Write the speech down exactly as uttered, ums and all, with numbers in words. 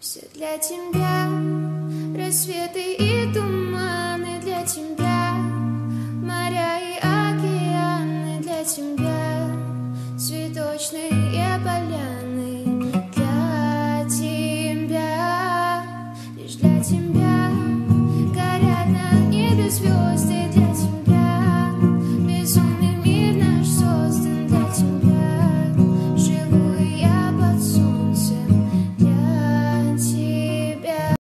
Все для тебя, рассветы и туманы для тебя, моря и океаны для тебя.